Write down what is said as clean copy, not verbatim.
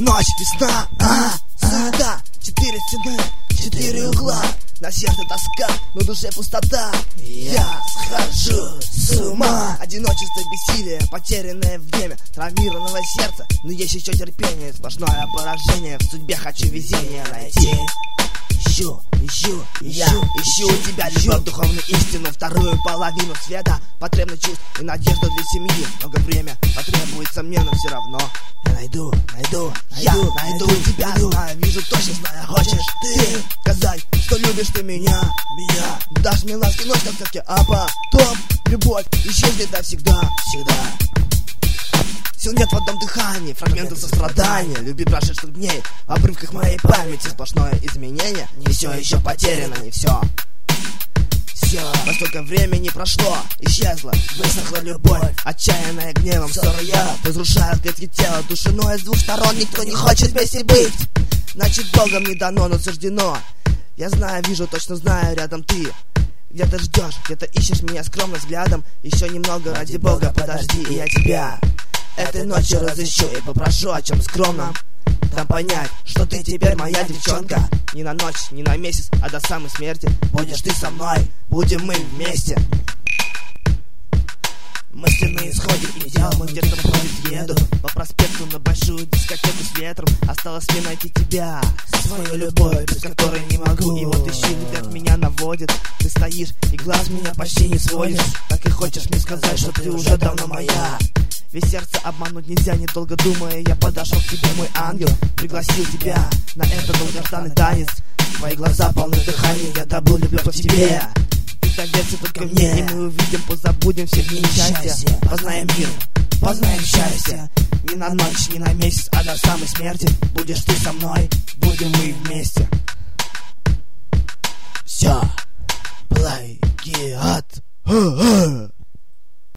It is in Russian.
Ночь, весна, суета, 4 стены, 4 угла. На сердце тоска, на душе пустота. Я схожу с ума. Одиночество, бессилие, потерянное время, травмированного сердца, но есть еще терпение. Сплошное поражение, в судьбе хочу везение найти. Ищу у тебя любовь, духовную истину, вторую половину света, потребность чувств и надежду для семьи. Много время потребуется мне, но все равно я найду тебя. Знаю, вижу точно, знаю, хочешь ты сказать, что любишь ты меня. Дашь мне ласки ночь, как все-таки, а потом любовь исчезнет навсегда. Сил нет в одном дыхании, фрагменты сострадания, любви прошедших дней, в обрывках моей памяти сплошное изменение. Не все еще потеряно, не все. Настолько времени прошло, исчезла, высохла любовь, отчаянная гневом ссора я. Разрушают клетки тела, душиной с двух сторон, никто не хочет вместе быть. Значит, Богом не дано, но суждено. Я знаю, вижу, точно знаю, рядом ты. Где-то ждешь, где-то ищешь меня скромным взглядом. Еще немного, ради Бога, подожди, и я тебя этой ночью разыщу и попрошу о чем скромном. Дам понять, что ты теперь моя девчонка. Не на ночь, не на месяц, а до самой смерти. Будешь ты со мной, будем мы вместе. Мысли на исходе, идеал мой где-то бродит, еду по проспекту на большую дискотеку с ветром. Осталось мне найти тебя, свою любовь, без которой не могу. И вот ищу, любят меня наводит. Ты стоишь и глаз меня почти не сводишь. Так и хочешь мне сказать, что ты уже давно моя. Ведь сердце обмануть нельзя, недолго думая, я подошел к тебе, мой ангел. Пригласил тебя на этот долгожданный танец. Твои глаза полны дыхания, я добыл любовь в тебе. Ты доверься только мне, и мы увидим, позабудем все дни несчастья. Познаем мир, познаем счастье. Не на ночь, не на месяц, а до самой смерти. Будешь ты со мной, будем мы вместе. Все, плагиат.